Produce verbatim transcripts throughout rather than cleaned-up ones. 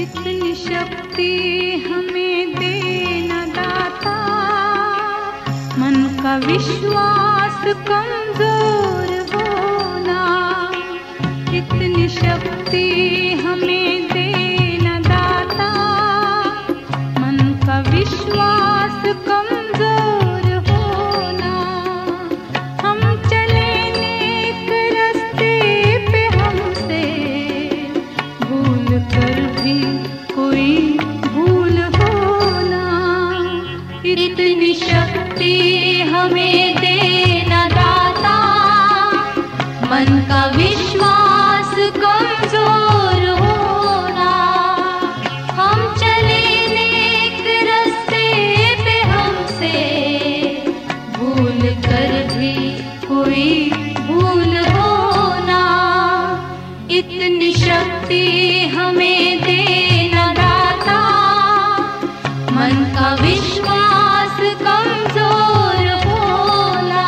इतनी शक्ति हमें देना दाता, मन का विश्वास कमजोर होना। इतनी शक्ति हमें देना दाता, मन का विश्वास कमजोर होना। हम चले नेक रास्ते पे, हमसे भूल कर भी कोई भूल होना। इतनी शक्ति हमें देना दाता, मन का विश्वास कमजोर होना। हम चले नेक रास्ते पे, हमसे भूल कर भी कोई भूल होना। इतनी शक्ति हमें देना दाता, मन का विश्वास कमजोर होना।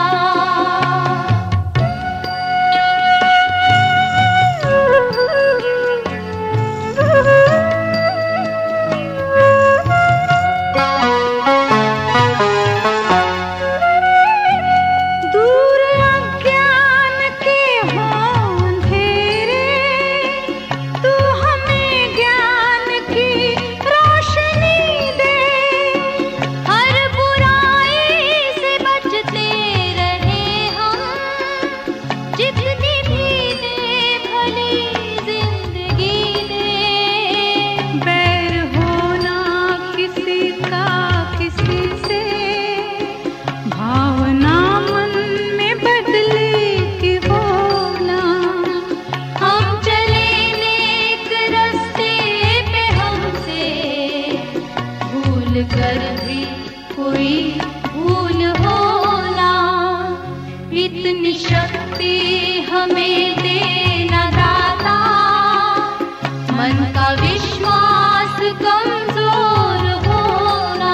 दूर अज्ञान के हों अंधेरे, तू हमें ज्ञान की रोशनी दे। हर बुराई से बचते रहे हम, जितनी भी दे भली जिंदगी दे। बैर होना किसी का किसी से, भावना मन में बदले की होना। हम चले नेक रास्ते पे, हमसे भूल कर भी कोई भूल होना। इतनी शक्ति हमें देना दाता, मन का विश्वास कमजोर होना।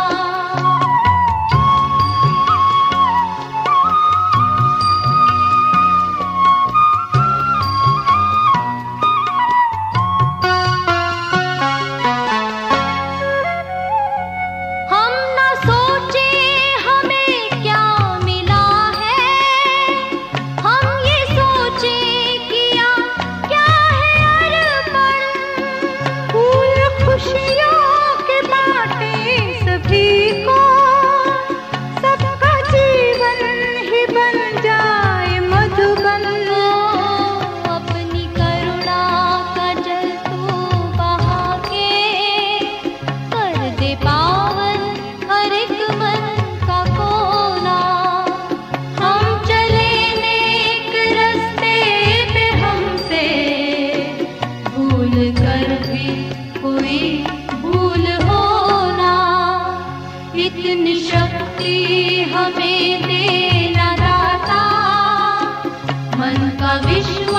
हम न सोचे हमें क्या मिला है, हम ये सोचे किया क्या है अर्पण। फूल खुशियों के बांटे सभी को, सबका जीवन ही बन जाए मधुबन। अपनी करुणा का जल तू बहा के, कर दे पावन हर एक मन का कोना। हम चले नेक रास्ते पे, हमसे भूल कर भी कोई भूल होना। इतनी शक्ति हमें देना दाता, मन का विश्वास